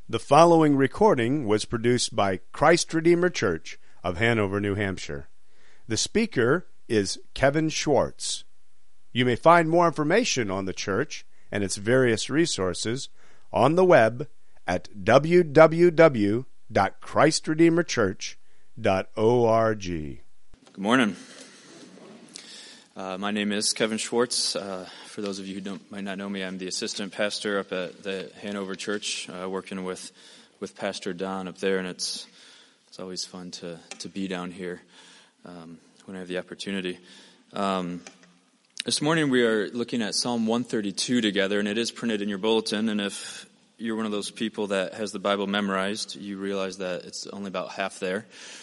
The following recording was produced by Christ Redeemer Church of Hanover, New Hampshire. The speaker is Kevin Schwartz. You may find more information on the church and its various resources on the web at www.christredeemerchurch.org. Good morning. My name is Kevin Schwartz. For those of you who might not know me, I'm the assistant pastor up at the Hanover Church, working with Pastor Don up there, and it's always fun to be down here when I have the opportunity. This morning we are looking at Psalm 132 together, and it is printed in your bulletin, and if you're one of those people that has the Bible memorized, you realize that it's only about half there.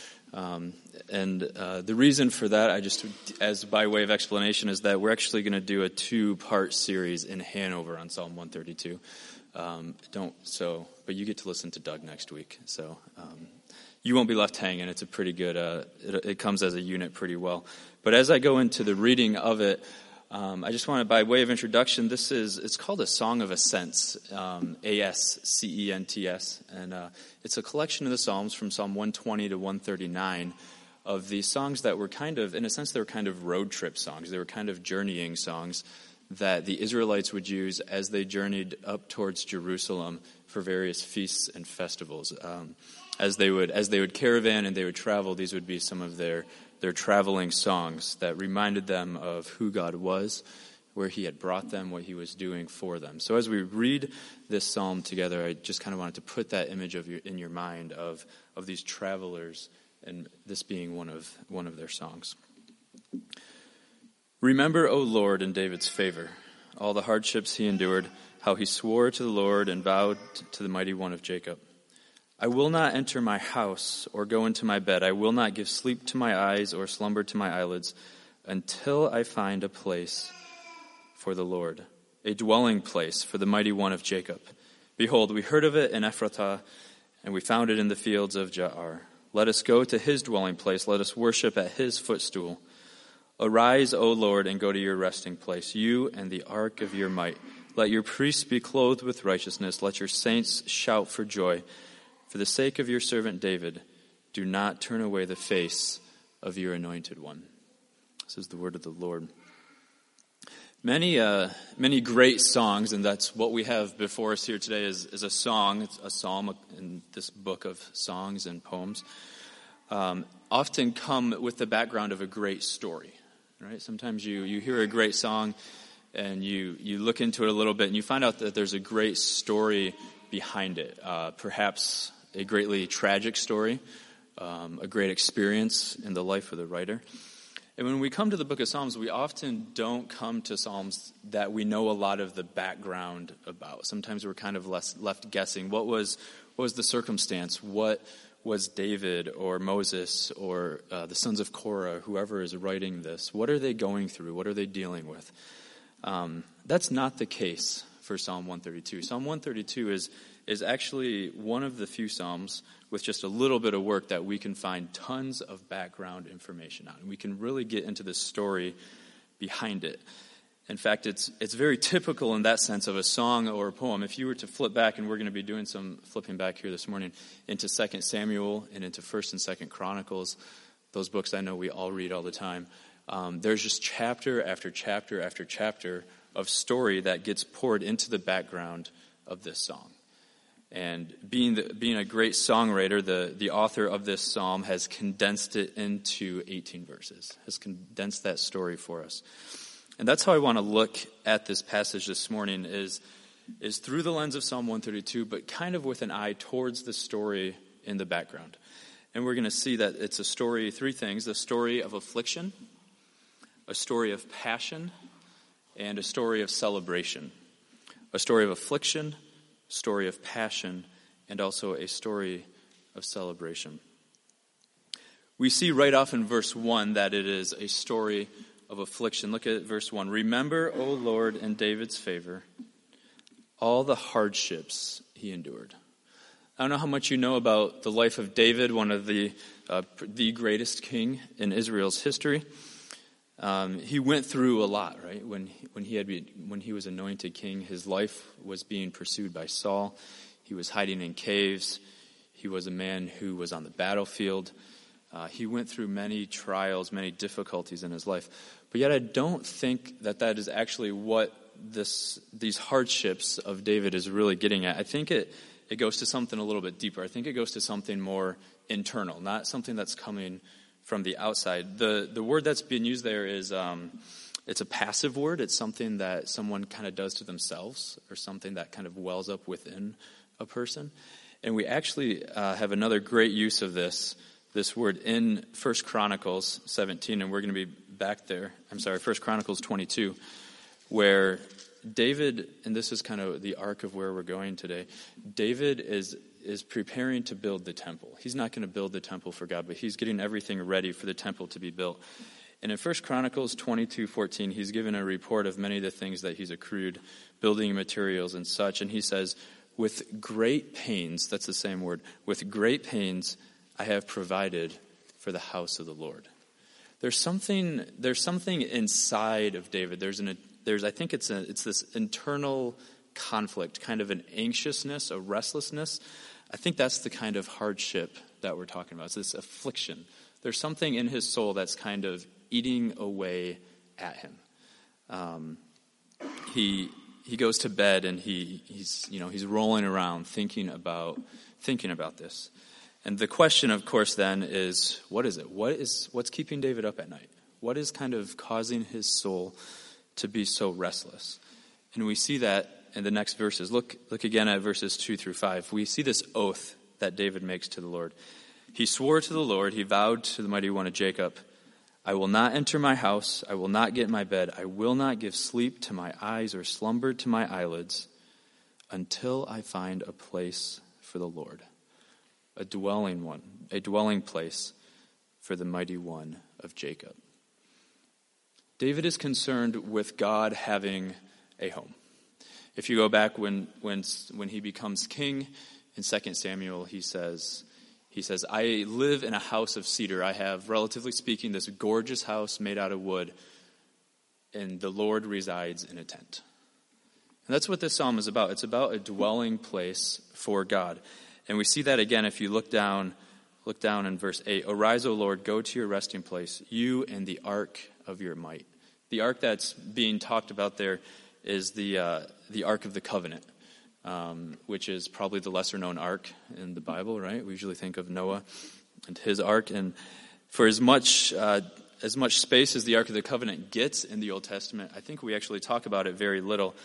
The reason for that, as by way of explanation, is that we're actually going to do a 2-part series in Hanover on Psalm 132. But you get to listen to Doug next week, so you won't be left hanging. It's a pretty good. It comes as a unit pretty well. But as I go into the reading of it, I just want to, by way of introduction, it's called a Song of Ascents, Ascents, and it's a collection of the Psalms from Psalm 120 to 139 of these songs that were kind of, in a sense, they were kind of road trip songs. They were kind of journeying songs that the Israelites would use as they journeyed up towards Jerusalem for various feasts and festivals. As they would caravan and they would travel, these would be some of their traveling songs that reminded them of who God was, where he had brought them, what he was doing for them. So as we read this psalm together, I just kind of wanted to put that image in your mind of these travelers, and this being one of their songs. Remember, O Lord, in David's favor, all the hardships he endured, how he swore to the Lord and vowed to the mighty one of Jacob. I will not enter my house or go into my bed. I will not give sleep to my eyes or slumber to my eyelids until I find a place for the Lord, a dwelling place for the mighty one of Jacob. Behold, we heard of it in Ephrathah, and we found it in the fields of Jaar. Let us go to his dwelling place. Let us worship at his footstool. Arise, O Lord, and go to your resting place, you and the ark of your might. Let your priests be clothed with righteousness. Let your saints shout for joy. For the sake of your servant David, do not turn away the face of your anointed one. This is the word of the Lord. Many great songs, and that's what we have before us here today is a song. It's a psalm in this book of songs and poems. Often come with the background of a great story, right? Sometimes you hear a great song and you look into it a little bit and you find out that there's a great story behind it. Perhaps a greatly tragic story, a great experience in the life of the writer. And when we come to the book of Psalms, we often don't come to Psalms that we know a lot of the background about. Sometimes we're kind of left guessing. What was the circumstance? What was David or Moses or the sons of Korah, whoever is writing this? What are they going through? What are they dealing with? That's not the case for Psalm 132. Psalm 132 is actually one of the few Psalms with just a little bit of work that we can find tons of background information on. We can really get into the story behind it. In fact, it's very typical in that sense of a song or a poem. If you were to flip back, and we're going to be doing some flipping back here this morning, into 2 Samuel and into 1 and 2 Chronicles, those books I know we all read all the time, there's just chapter after chapter after chapter of story that gets poured into the background of this song. And being a great songwriter, the author of this psalm has condensed it into 18 verses, has condensed that story for us. And that's how I want to look at this passage this morning is through the lens of Psalm 132, but kind of with an eye towards the story in the background. And we're going to see that it's a story, 3 things: a story of affliction, a story of passion, and a story of celebration. A story of affliction, story of passion, and also a story of celebration. We see right off in verse 1 that it is a story of affliction. Look at verse 1. Remember, O Lord, in David's favor, all the hardships he endured. I don't know how much you know about the life of David, one of the greatest king in Israel's history. He went through a lot, right? When he was anointed king, his life was being pursued by Saul. He was hiding in caves. He was a man who was on the battlefield. He went through many trials, many difficulties in his life. But yet I don't think that that is actually what these hardships of David is really getting at. I think it goes to something a little bit deeper. I think it goes to something more internal, not something that's coming from the outside. The word that's being used there is, it's a passive word. It's something that someone kind of does to themselves, or something that kind of wells up within a person. And we actually have another great use of this word in 1 Chronicles 17, and we're going to be back there. 1 Chronicles 22, where David, and this is kind of the arc of where we're going today, David is preparing to build the temple. He's not going to build the temple for God, but he's getting everything ready for the temple to be built. And in 1 Chronicles 22:14, he's given a report of many of the things that he's accrued, building materials and such, and he says, with great pains, that's the same word, with great pains I have provided for the house of the Lord. There's something inside of David. I think it's this internal conflict, kind of an anxiousness, a restlessness. I think that's the kind of hardship that we're talking about. It's this affliction. There's something in his soul that's kind of eating away at him. He goes to bed and he's rolling around thinking about this. And the question, of course, then is, what is it? What's keeping David up at night? What is kind of causing his soul to be so restless? And we see that in the next verses. Look again at verses 2-5. We see this oath that David makes to the Lord. He swore to the Lord, he vowed to the Mighty One of Jacob, I will not enter my house, I will not get in my bed, I will not give sleep to my eyes or slumber to my eyelids until I find a place for the Lord, a dwelling place for the Mighty One of Jacob. David is concerned with God having a home. If you go back when he becomes king in 2 Samuel, he says, I live in a house of cedar. I have, relatively speaking, this gorgeous house made out of wood, and the Lord resides in a tent. And that's what this psalm is about. It's about a dwelling place for God. And we see that again if you look down in verse 8. Arise, O Lord, go to your resting place, you and the ark of your might. The ark that's being talked about there is the Ark of the Covenant. Which is probably the lesser-known ark in the Bible, right? We usually think of Noah and his ark. And for as much space as the Ark of the Covenant gets in the Old Testament, I think we actually talk about it very little.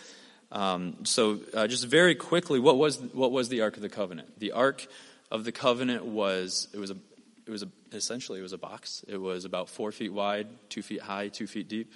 So just very quickly, what was the Ark of the Covenant? The Ark of the Covenant was essentially a box. It was about 4 feet wide, 2 feet high, 2 feet deep.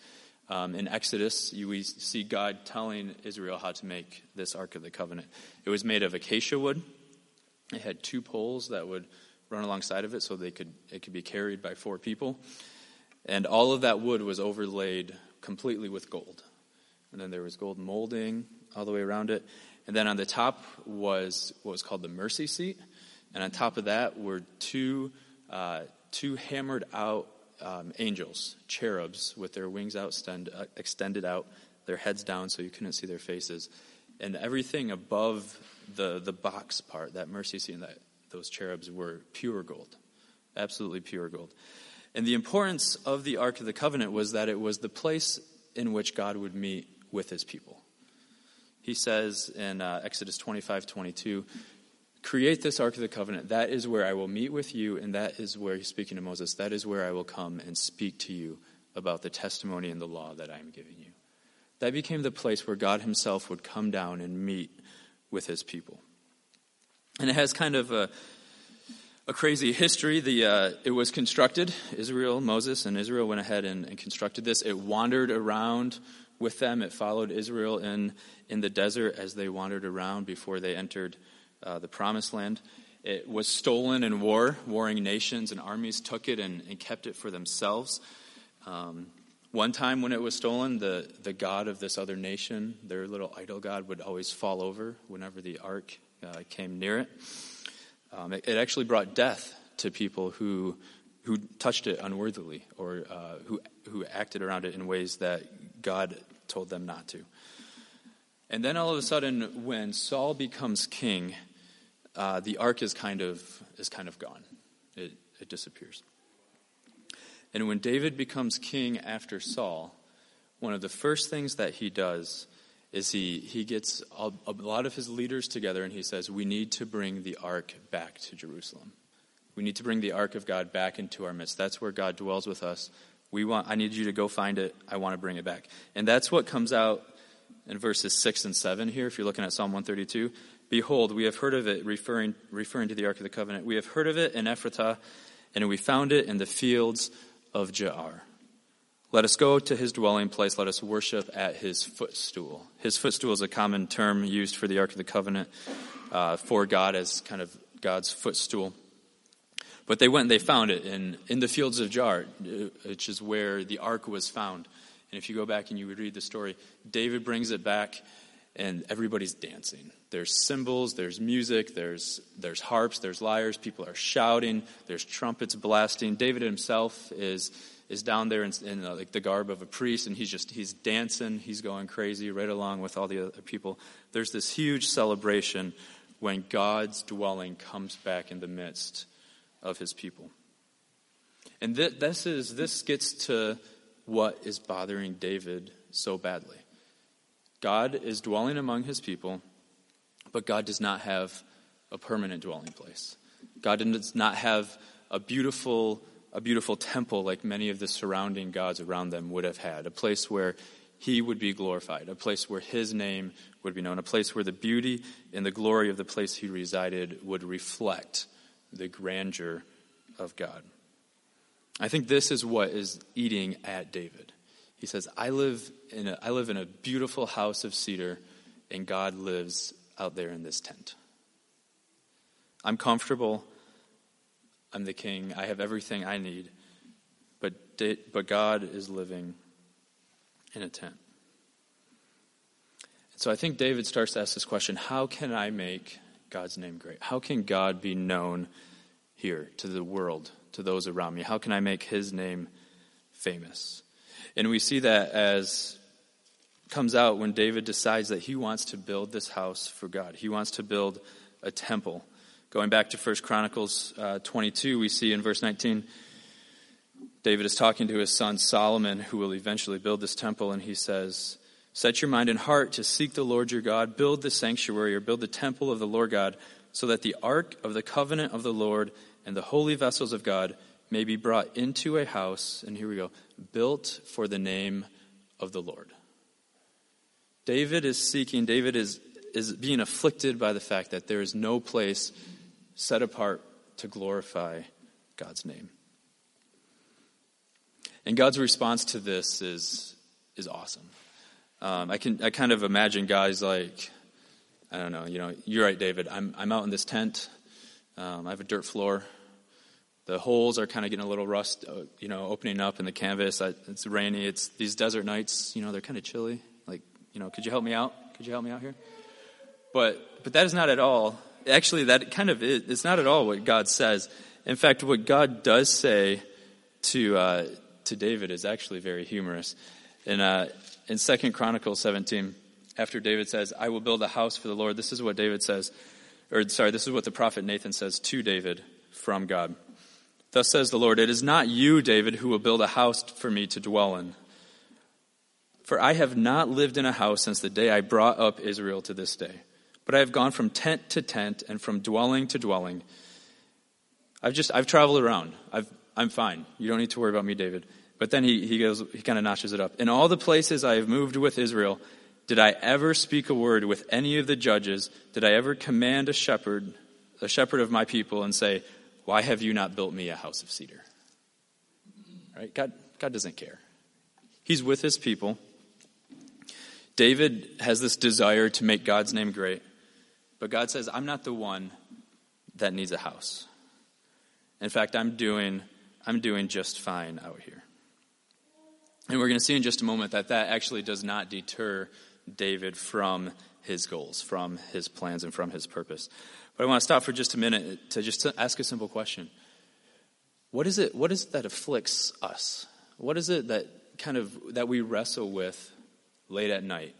In Exodus, we see God telling Israel how to make this Ark of the Covenant. It was made of acacia wood. It had 2 poles that would run alongside of it so it could be carried by 4 people. And all of that wood was overlaid completely with gold. And then there was gold molding all the way around it. And then on the top was what was called the mercy seat. And on top of that were two hammered out angels, cherubs, with their wings extended out, their heads down so you couldn't see their faces. And everything above the box part, that mercy seat and those cherubs, were pure gold, absolutely pure gold. And the importance of the Ark of the Covenant was that it was the place in which God would meet with his people. He says in Exodus 25:22, create this Ark of the Covenant. That is where I will meet with you, and that is where, he's speaking to Moses, that is where I will come and speak to you about the testimony and the law that I am giving you. That became the place where God himself would come down and meet with his people. And it has kind of a crazy history. It was constructed. Moses and Israel went ahead and constructed this. It wandered around with them. It followed Israel in the desert as they wandered around before they entered the Promised Land. It was stolen in war. Warring nations and armies took it and kept it for themselves. One time when it was stolen, the god of this other nation, their little idol god, would always fall over whenever the ark came near it. It actually brought death to people who touched it unworthily, or who acted around it in ways that God told them not to. And then all of a sudden, when Saul becomes king, the ark is kind of gone. It disappears. And when David becomes king after Saul, one of the first things that he does is he gets a lot of his leaders together and he says, we need to bring the ark back to Jerusalem. We need to bring the ark of God back into our midst. That's where God dwells with us. I need you to go find it. I want to bring it back. And that's what comes out in verses 6 and 7 here, if you're looking at Psalm 132. Behold, we have heard of it, referring to the Ark of the Covenant. We have heard of it in Ephrathah, and we found it in the fields of Jaar. Let us go to his dwelling place. Let us worship at his footstool. His footstool is a common term used for the Ark of the Covenant, for God as kind of God's footstool. But they went and they found it in the fields of Jaar, which is where the ark was found. And if you go back and you would read the story, David brings it back, and everybody's dancing. There's cymbals, there's music, there's harps, there's lyres. People are shouting. There's trumpets blasting. David himself is down there in like the garb of a priest, and he's dancing. He's going crazy right along with all the other people. There's this huge celebration when God's dwelling comes back in the midst of his people. And this gets to what is bothering David so badly. God is dwelling among his people, but God does not have a permanent dwelling place. God does not have a beautiful temple like many of the surrounding gods around them would have had, a place where he would be glorified, a place where his name would be known, a place where the beauty and the glory of the place he resided would reflect the grandeur of God. I think this is what is eating at David. He says, I live in a beautiful house of cedar, and God lives out there in this tent. I'm comfortable. I'm the king. I have everything I need. But God is living in a tent. So I think David starts to ask this question, how can I make God's name great? How can God be known here to the world, to those around me? How can I make his name famous? And we see that as comes out when David decides that he wants to build this house for God. He wants to build a temple. Going back to 1 Chronicles 22, we see in verse 19, David is talking to his son Solomon, who will eventually build this temple, and he says, set your mind and heart to seek the Lord your God, build the sanctuary or build the temple of the Lord God, so that the ark of the covenant of the Lord and the holy vessels of God may be brought into a house, and here we go, built for the name of the Lord. David is being afflicted by the fact that there is no place set apart to glorify God's name. And God's response to this is awesome. I kind of imagine guys like, I don't know, you're right, David. I'm out in this tent. I have a dirt floor. The holes are kind of getting a little rust, opening up in the canvas. It's rainy. It's these desert nights. They're kind of chilly. Like, could you help me out? Could you help me out here? But that is not at all. Actually, that kind of is. It's not at all what God says. In fact, what God does say to David is actually very humorous. In 2 Chronicles 17, after David says, I will build a house for the Lord, this is what David says, this is what the prophet Nathan says to David from God. Thus says the Lord, it is not you, David, who will build a house for me to dwell in. For I have not lived in a house since the day I brought up Israel to this day. But I have gone from tent to tent and from dwelling to dwelling. I've traveled around. I'm fine. You don't need to worry about me, David. But then he kind of notches it up. In all the places I have moved with Israel, did I ever speak a word with any of the judges? Did I ever command a shepherd of my people, and say, why have you not built me a house of cedar? Right? God doesn't care. He's with his people. David has this desire to make God's name great. But God says, I'm not the one that needs a house. In fact, I'm doing just fine out here. And we're going to see in just a moment that actually does not deter David from his goals, from his plans, and from his purpose. But I want to stop for just a minute to ask a simple question. What is it that afflicts us? What is it that we wrestle with late at night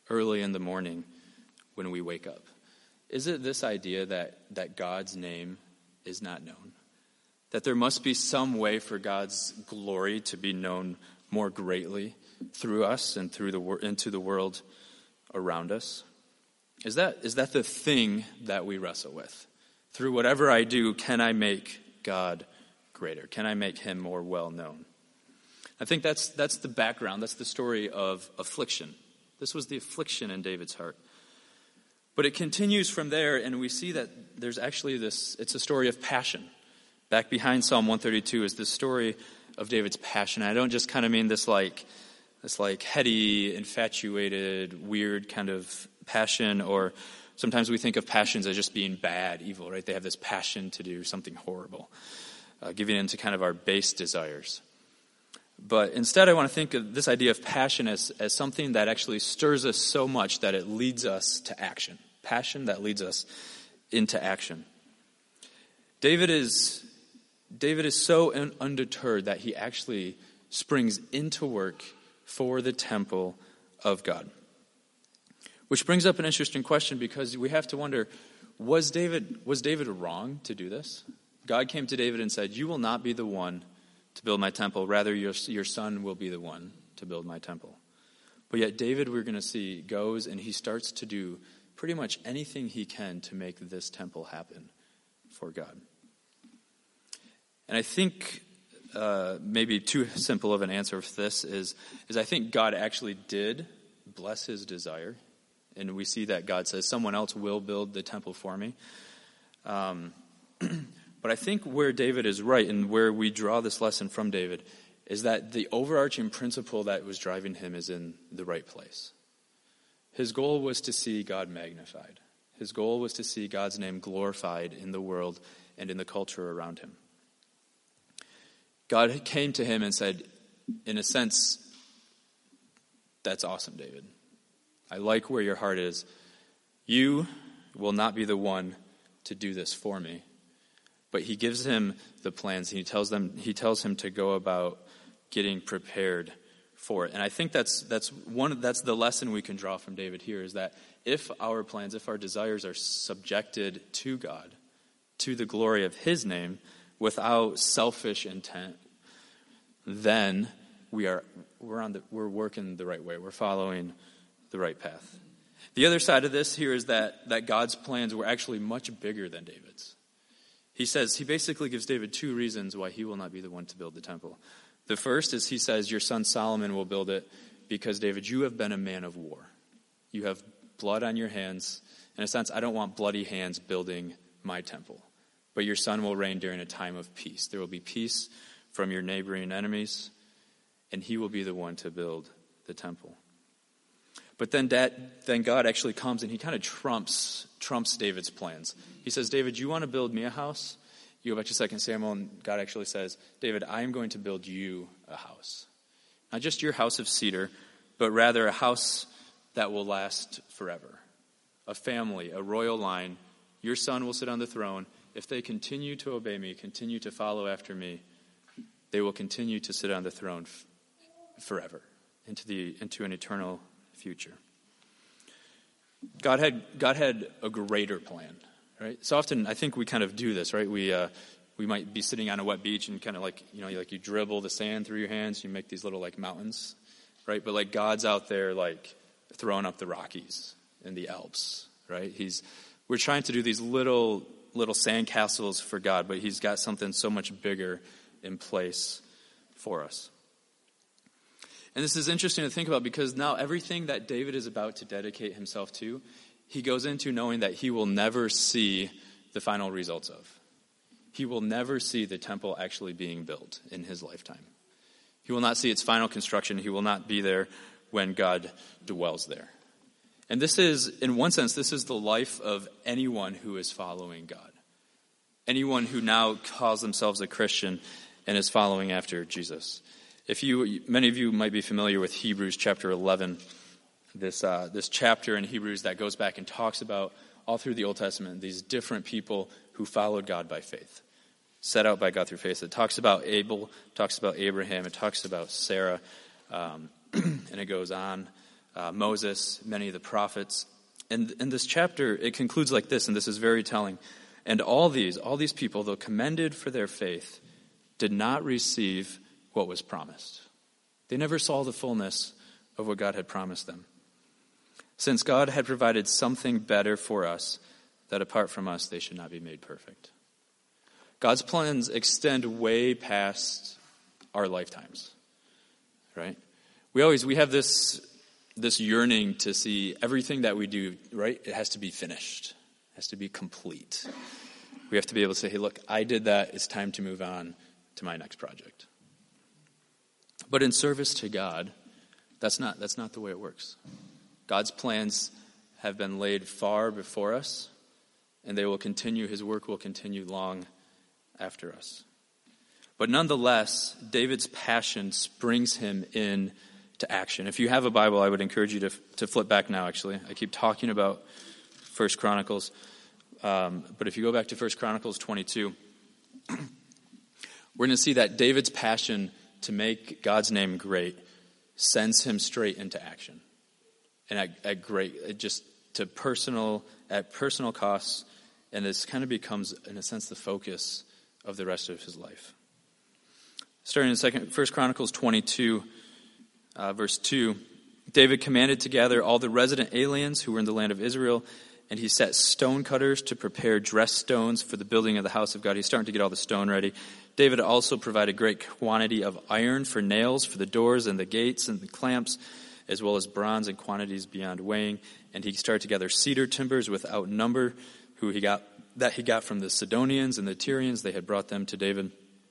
early in the morning when we wake up? Is it this idea that God's name is not known? That there must be some way for God's glory to be known more greatly through us and into the world around us? Is that the thing that we wrestle with? Through whatever I do, can I make God greater? Can I make him more well known? I think that's the background. That's the story of affliction. This was the affliction in David's heart. But it continues from there, and we see that there's actually it's a story of passion. Back behind Psalm 132 is the story of David's passion. I don't just kind of mean this heady, infatuated, weird kind of passion, or sometimes we think of passions as just being bad, evil, right? They have this passion to do something horrible, giving into kind of our base desires. But instead, I want to think of this idea of passion as something that actually stirs us so much that it leads us to action. Passion that leads us into action. David is so undeterred that he actually springs into work for the temple of God. Which brings up an interesting question, because we have to wonder, was David wrong to do this? God came to David and said, "You will not be the one to build my temple. Rather, your son will be the one to build my temple." But yet David, we're going to see, goes and he starts to do pretty much anything he can to make this temple happen for God. And I think maybe too simple of an answer for this is I think God actually did bless his desire. And we see that God says, someone else will build the temple for me. But I think where David is right, and where we draw this lesson from David, is that the overarching principle that was driving him is in the right place. His goal was to see God magnified. His goal was to see God's name glorified in the world and in the culture around him. God came to him and said, in a sense, "That's awesome, David. I like where your heart is. You will not be the one to do this for me." But he gives him the plans. He tells him to go about getting prepared for it. And I think that's the lesson we can draw from David here, is that if our plans, if our desires are subjected to God, to the glory of his name, without selfish intent, then we're working the right way. We're following the right path. The other side of this here is that God's plans were actually much bigger than David's. He basically gives David two reasons why he will not be the one to build the temple. The first is he says, your son Solomon will build it because, David, you have been a man of war. You have blood on your hands. In a sense, I don't want bloody hands building my temple. But your son will reign during a time of peace. There will be peace from your neighboring enemies, and he will be the one to build the temple. But then God actually comes and he kind of trumps David's plans. He says, David, you want to build me a house? You go back to 2 Samuel, and God actually says, David, I am going to build you a house. Not just your house of cedar, but rather a house that will last forever. A family, a royal line. Your son will sit on the throne. If they continue to obey me, continue to follow after me, they will continue to sit on the throne forever, into an eternal future. God had a greater plan, right? So often I think we kind of do this, right? We might be sitting on a wet beach and kind of you dribble the sand through your hands, you make these little like mountains, right? But like God's out there like throwing up the Rockies and the Alps, right? We're trying to do these little sand castles for God, but he's got something so much bigger in place for us. And this is interesting to think about, because now everything that David is about to dedicate himself to, he goes into knowing that he will never see the final results of. He will never see the temple actually being built in his lifetime. He will not see its final construction. He will not be there when God dwells there. And this is, in one sense, this is the life of anyone who is following God. Anyone who now calls themselves a Christian and is following after Jesus. Many of you might be familiar with Hebrews chapter 11, this chapter in Hebrews that goes back and talks about, all through the Old Testament, these different people who followed God by faith, set out by God through faith. It talks about Abel, talks about Abraham, it talks about Sarah, and it goes on. Moses, many of the prophets. And in this chapter, it concludes like this, and this is very telling. And all these people, though commended for their faith, did not receive what was promised. They never saw the fullness of what God had promised them. Since God had provided something better for us, that apart from us, they should not be made perfect. God's plans extend way past our lifetimes, right? We have this yearning to see everything that we do, right? It has to be finished. It has to be complete. We have to be able to say, hey, look, I did that. It's time to move on to my next project. But in service to God, that's not the way it works. God's plans have been laid far before us, and they will continue. His work will continue long after us. But nonetheless, David's passion springs him in to action. If you have a Bible, I would encourage you to flip back now, actually. I keep talking about 1 Chronicles. But if you go back to 1 Chronicles 22, we're going to see that David's passion to make God's name great sends him straight into action. And at personal costs, and this kind of becomes, in a sense, the focus of the rest of his life. Starting in 1 Chronicles 22, verse 2, David commanded to gather all the resident aliens who were in the land of Israel, and he set stone cutters to prepare dressed stones for the building of the house of God. He's starting to get all the stone ready. David also provided great quantity of iron for nails for the doors and the gates and the clamps, as well as bronze in quantities beyond weighing. And he started to gather cedar timbers without number, he got from the Sidonians and the Tyrians. They had brought them to David.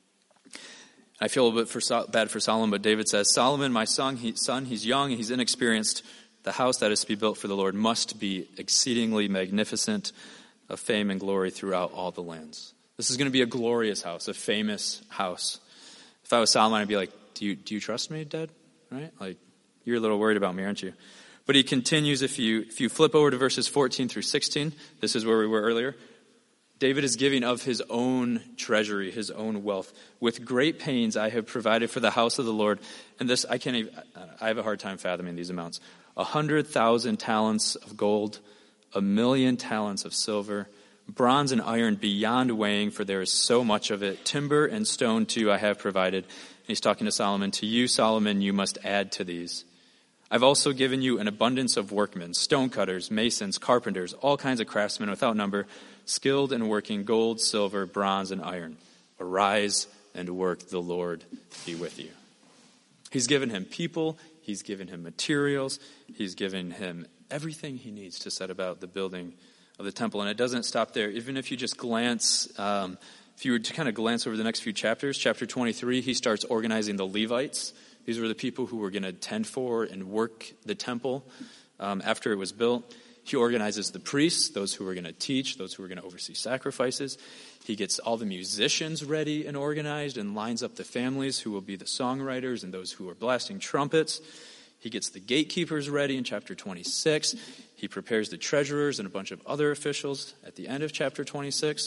I feel a bit bad for Solomon, but David says, Solomon, my son, he's young, he's inexperienced. The house that is to be built for the Lord must be exceedingly magnificent, of fame and glory throughout all the lands. This is going to be a glorious house, a famous house. If I was Solomon, I'd be like, do you trust me, Dad? Right? Like, you're a little worried about me, aren't you? But he continues, if you flip over to verses 14 through 16, this is where we were earlier. David is giving of his own treasury, his own wealth. With great pains I have provided for the house of the Lord. And this, I have a hard time fathoming these amounts. 100,000 talents of gold, 1,000,000 talents of silver, bronze and iron beyond weighing, for there is so much of it. Timber and stone too I have provided. And he's talking to Solomon. To you, Solomon, you must add to these. I've also given you an abundance of workmen, stonecutters, masons, carpenters, all kinds of craftsmen without number, skilled in working gold, silver, bronze, and iron. Arise and work, the Lord be with you. He's given him people, he's given him materials, he's given him everything he needs to set about the building of the temple. And it doesn't stop there. Even if you just glance, if you were to kind of glance over the next few chapters, chapter 23, he starts organizing the Levites. These were the people who were going to tend for and work the temple after it was built. He organizes the priests, those who were going to teach, those who were going to oversee sacrifices. He gets all the musicians ready and organized and lines up the families who will be the songwriters and those who are blasting trumpets. He gets the gatekeepers ready in chapter 26. He prepares the treasurers and a bunch of other officials at the end of chapter 26.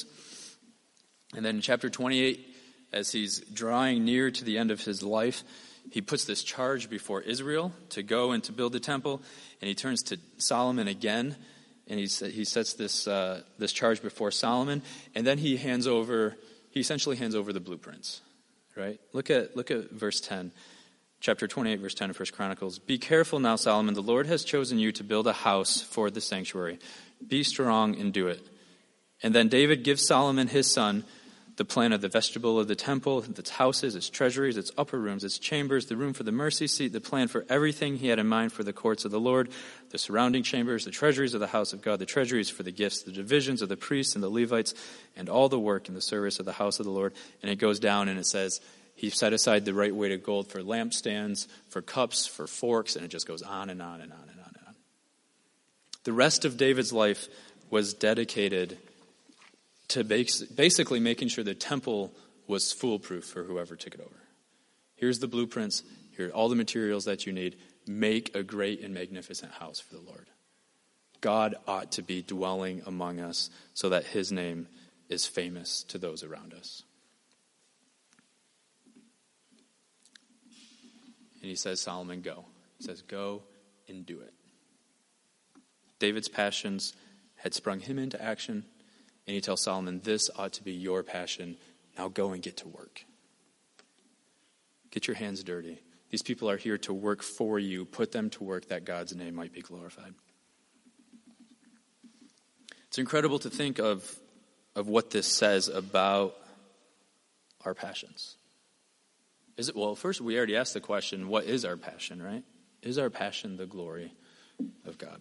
And then in chapter 28, as he's drawing near to the end of his life, he puts this charge before Israel to go and to build the temple, and he turns to Solomon again, and he sets this charge before Solomon, and then he essentially hands over the blueprints, right? Look at verse 10, chapter 28, verse 10 of 1 Chronicles. Be careful now, Solomon, the Lord has chosen you to build a house for the sanctuary. Be strong and do it. And then David gives Solomon his son the plan of the vestibule of the temple, its houses, its treasuries, its upper rooms, its chambers, the room for the mercy seat, the plan for everything he had in mind for the courts of the Lord, the surrounding chambers, the treasuries of the house of God, the treasuries for the gifts, the divisions of the priests and the Levites, and all the work in the service of the house of the Lord. And it goes down and it says, he set aside the right weight of gold for lampstands, for cups, for forks, and it just goes on and on and on and on and on. The rest of David's life was dedicated to basically making sure the temple was foolproof for whoever took it over. Here's the blueprints. Here are all the materials that you need. Make a great and magnificent house for the Lord. God ought to be dwelling among us so that his name is famous to those around us. And he says, Solomon, go. He says, go and do it. David's passions had sprung him into action, and he tells Solomon, this ought to be your passion. Now go and get to work. Get your hands dirty. These people are here to work for you. Put them to work that God's name might be glorified. It's incredible to think of what this says about our passions. Well, first we already asked the question, what is our passion, right? Is our passion the glory of God?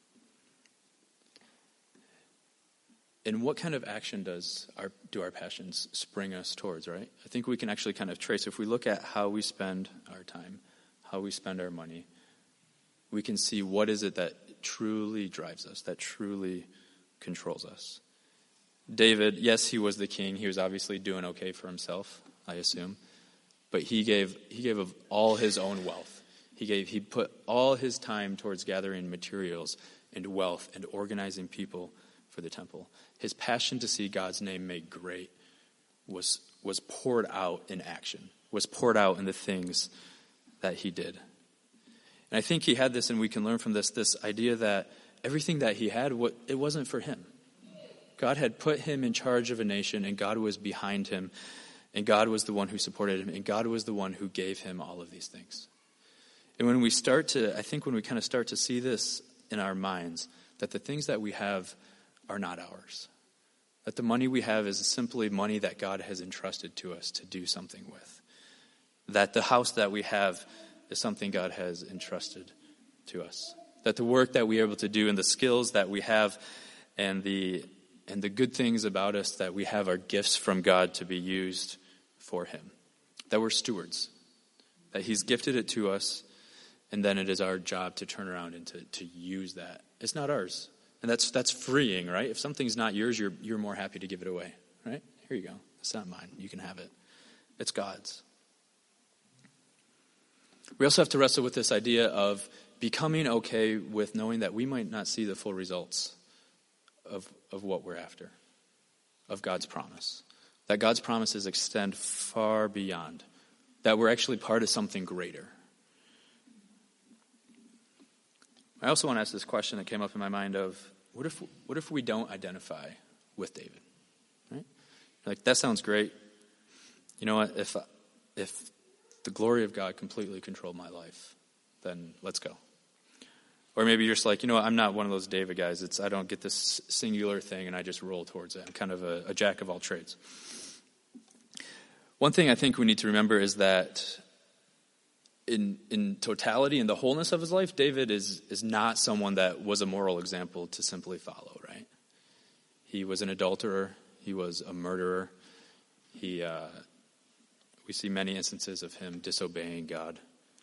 And what kind of action do our passions spring us towards, right? I think we can actually kind of trace, if we look at how we spend our time, how we spend our money, we can see what is it that truly drives us, that truly controls us. David, yes, he was the king. He was obviously doing okay for himself, I assume. But he gave of all his own wealth. He put all his time towards gathering materials and wealth and organizing people for the temple. His passion to see God's name made great was poured out in action, was poured out in the things that he did. And I think he had this, and we can learn from this idea that everything that he had, it wasn't for him. God had put him in charge of a nation, and God was behind him, and God was the one who supported him, and God was the one who gave him all of these things. And when we start to see this in our minds, that the things that we have are not ours. That the money we have is simply money that God has entrusted to us to do something with. That the house that we have is something God has entrusted to us. That the work that we are able to do and the skills that we have and the good things about us that we have are gifts from God to be used for him. That we're stewards. That he's gifted it to us, and then it is our job to turn around and to use that. It's not ours. And that's freeing, right? If something's not yours, you're more happy to give it away, right? Here you go. It's not mine. You can have it. It's God's. We also have to wrestle with this idea of becoming okay with knowing that we might not see the full results of what we're after, of God's promise. That God's promises extend far beyond. That we're actually part of something greater. I also want to ask this question that came up in my mind of, what if we don't identify with David? Right? Like, that sounds great. You know what? If the glory of God completely controlled my life, then let's go. Or maybe you're just like, you know what? I'm not one of those David guys. I don't get this singular thing and I just roll towards it. I'm kind of a jack of all trades. One thing I think we need to remember is that in totality, in the wholeness of his life, David is not someone that was a moral example to simply follow, right? He was an adulterer. He was a murderer. We see many instances of him disobeying God.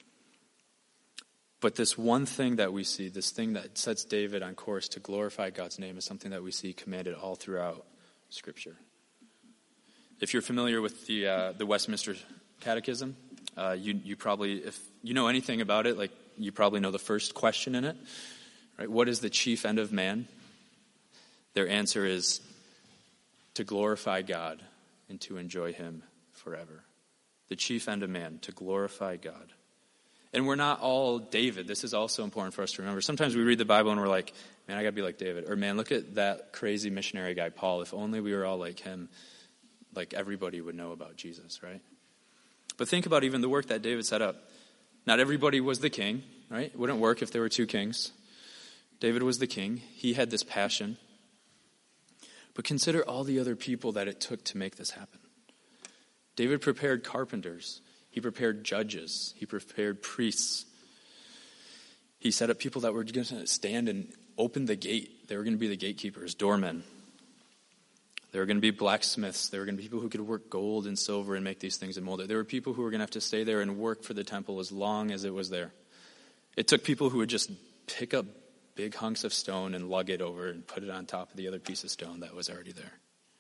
But this one thing that we see, this thing that sets David on course to glorify God's name, is something that we see commanded all throughout Scripture. If you're familiar with the Westminster Catechism, you probably, if you know anything about it, like, you probably know the first question in it, right? What is the chief end of man? Their answer is to glorify God and to enjoy him forever. The chief end of man, to glorify God. And we're not all David. This is also important for us to remember. Sometimes we read the Bible and we're like, man, I got to be like David. Or, man, look at that crazy missionary guy, Paul. If only we were all like him, like, everybody would know about Jesus, right? But think about even the work that David set up. Not everybody was the king, right? It wouldn't work if there were two kings. David was the king. He had this passion. But consider all the other people that it took to make this happen. David prepared carpenters. He prepared judges. He prepared priests. He set up people that were going to stand and open the gate. They were going to be the gatekeepers, doormen. There were going to be blacksmiths. There were going to be people who could work gold and silver and make these things and mold it. There were people who were going to have to stay there and work for the temple as long as it was there. It took people who would just pick up big hunks of stone and lug it over and put it on top of the other piece of stone that was already there.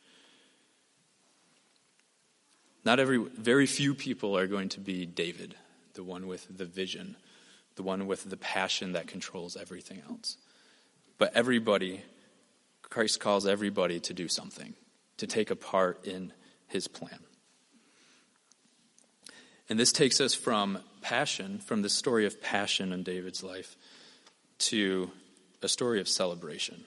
Very few people are going to be David, the one with the vision, the one with the passion that controls everything else. But Christ calls everybody to do something, to take a part in his plan. And this takes us from passion, from the story of passion in David's life, to a story of celebration.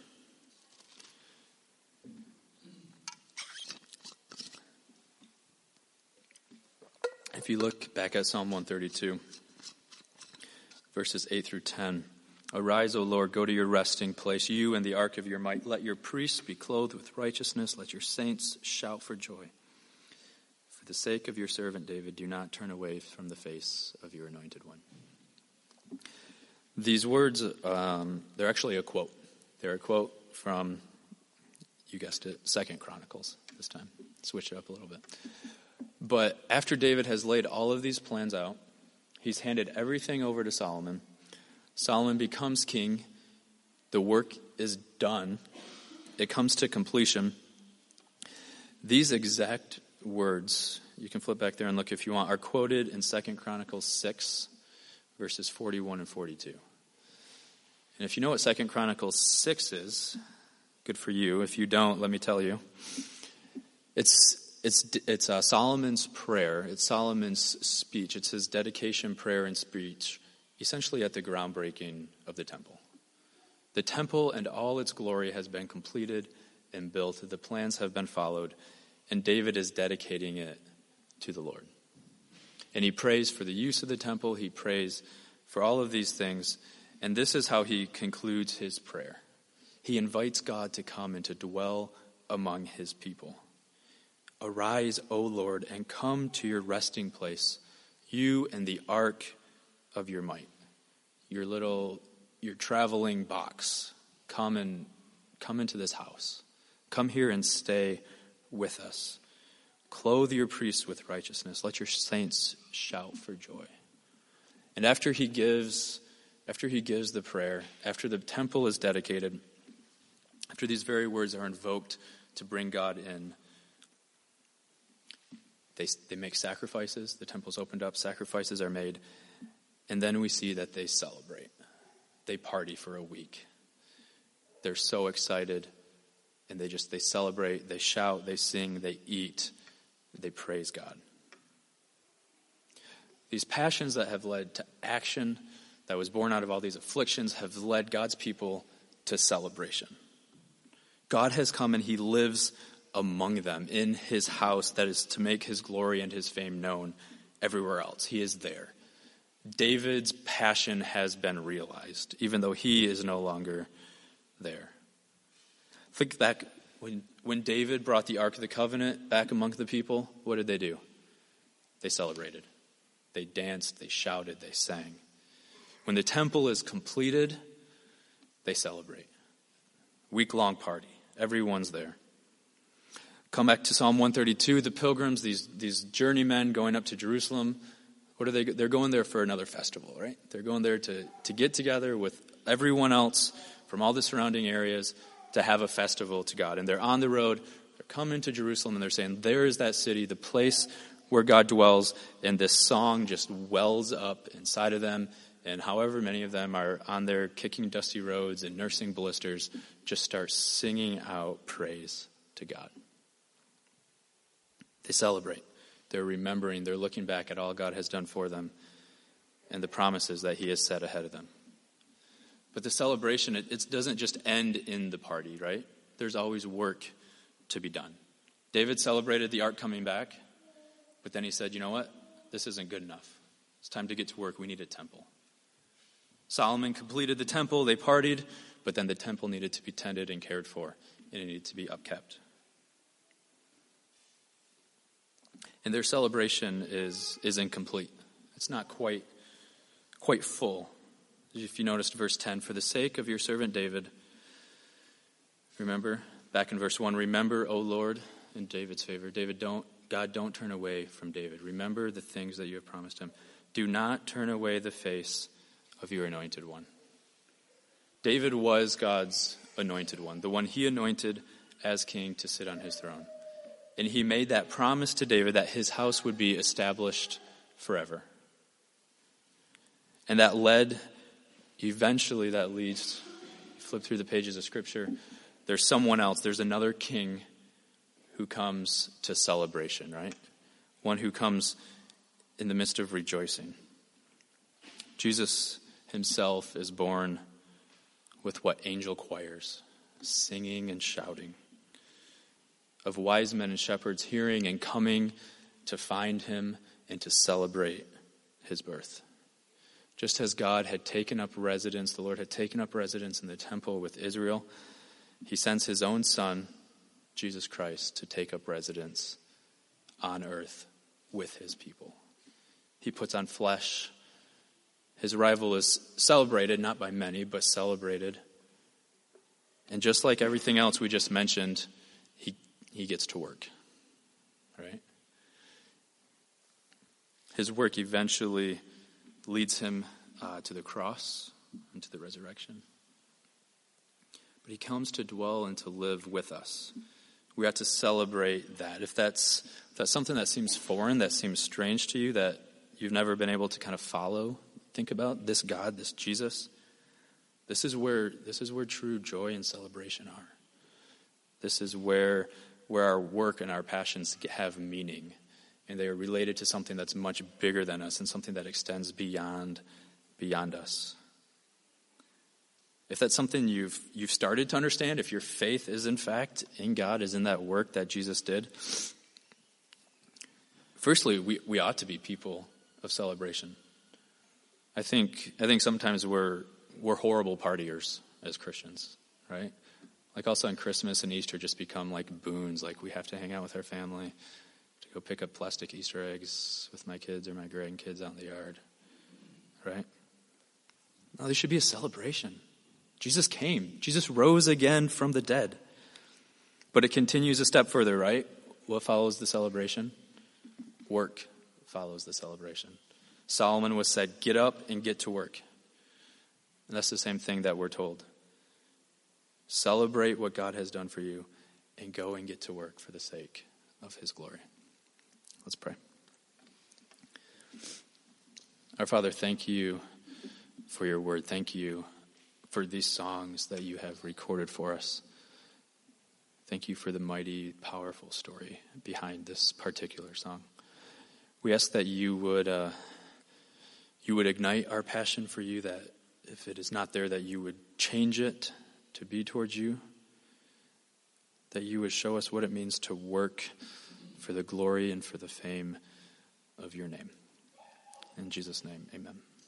If you look back at Psalm 132, verses 8 through 10, "Arise, O Lord, go to your resting place, you and the ark of your might. Let your priests be clothed with righteousness. Let your saints shout for joy. For the sake of your servant David, do not turn away from the face of your anointed one." These words, they're actually a quote. They're a quote from, you guessed it, 2 Chronicles this time. Switch it up a little bit. But after David has laid all of these plans out, he's handed everything over to Solomon. Solomon becomes king. The work is done. It comes to completion. These exact words, you can flip back there and look if you want, are quoted in 2 Chronicles 6, verses 41 and 42. And if you know what 2 Chronicles 6 is, good for you. If you don't, let me tell you. It's Solomon's prayer. It's Solomon's speech. It's his dedication, prayer, and speech, essentially at the groundbreaking of the temple. The temple and all its glory has been completed and built. The plans have been followed, and David is dedicating it to the Lord. And he prays for the use of the temple. He prays for all of these things. And this is how he concludes his prayer. He invites God to come and to dwell among his people. "Arise, O Lord, and come to your resting place, you and the ark of your might." Your traveling box. Come into this house. Come here and stay with us. Clothe your priests with righteousness. Let your saints shout for joy. And after he gives the prayer, after the temple is dedicated, after these very words are invoked to bring God in, they make sacrifices. The temple's opened up. Sacrifices are made. And then we see that they celebrate. They party for a week. They're so excited. And they celebrate. They shout. They sing. They eat. They praise God. These passions that have led to action, that was born out of all these afflictions, have led God's people to celebration. God has come and he lives among them in his house that is to make his glory and his fame known everywhere else. He is there. David's passion has been realized, even though he is no longer there. Think back when David brought the Ark of the Covenant back among the people, what did they do? They celebrated. They danced, they shouted, they sang. When the temple is completed, they celebrate. Week-long party. Everyone's there. Come back to Psalm 132. The pilgrims, these journeymen going up to Jerusalem, what are they? They're going there for another festival, right? They're going there to get together with everyone else from all the surrounding areas to have a festival to God. And they're on the road. They're coming to Jerusalem and they're saying, there is that city, the place where God dwells. And this song just wells up inside of them. And however many of them are on there kicking dusty roads and nursing blisters, just start singing out praise to God. They celebrate. They're remembering. They're looking back at all God has done for them and the promises that he has set ahead of them. But the celebration, it doesn't just end in the party, right? There's always work to be done. David celebrated the ark coming back, but then he said, you know what? This isn't good enough. It's time to get to work. We need a temple. Solomon completed the temple. They partied, but then the temple needed to be tended and cared for, and it needed to be upkept. And their celebration is incomplete. It's not quite full. If you noticed verse 10, for the sake of your servant David, remember, back in verse 1, remember, O Lord, in David's favor. God, don't turn away from David. Remember the things that you have promised him. Do not turn away the face of your anointed one. David was God's anointed one, the one he anointed as king to sit on his throne. And he made that promise to David that his house would be established forever. And that leads, flip through the pages of Scripture, there's someone else, there's another king who comes to celebration, right? One who comes in the midst of rejoicing. Jesus himself is born with what angel choirs, singing and shouting, of wise men and shepherds hearing and coming to find him and to celebrate his birth. Just as God had taken up residence, the Lord had taken up residence in the temple with Israel, he sends his own son, Jesus Christ, to take up residence on earth with his people. He puts on flesh. His arrival is celebrated, not by many, but celebrated. And just like everything else we just mentioned, he gets to work, right? His work eventually leads him to the cross and to the resurrection. But he comes to dwell and to live with us. We have to celebrate that. If that's something that seems foreign, that seems strange to you, that you've never been able to kind of follow, think about this God, this Jesus, this is where true joy and celebration are. This is where our work and our passions have meaning, and they are related to something that's much bigger than us and something that extends beyond us. If that's something you've started to understand, if your faith is in fact in God, is in that work that Jesus did, firstly, we ought to be people of celebration. I think sometimes we're horrible partiers as Christians, right? Like also on Christmas and Easter just become like boons, like we have to hang out with our family, to go pick up plastic Easter eggs with my kids or my grandkids out in the yard, right? No, there should be a celebration. Jesus came. Jesus rose again from the dead. But it continues a step further, right? What follows the celebration? Work follows the celebration. Solomon was said, get up and get to work. And that's the same thing that we're told. Celebrate what God has done for you and go and get to work for the sake of his glory. Let's pray. Our Father, thank you for your word. Thank you for these songs that you have recorded for us. Thank you for the mighty, powerful story behind this particular song. We ask that you would ignite our passion for you, that if it is not there, that you would change it to be towards you, that you would show us what it means to work for the glory and for the fame of your name. In Jesus' name, amen.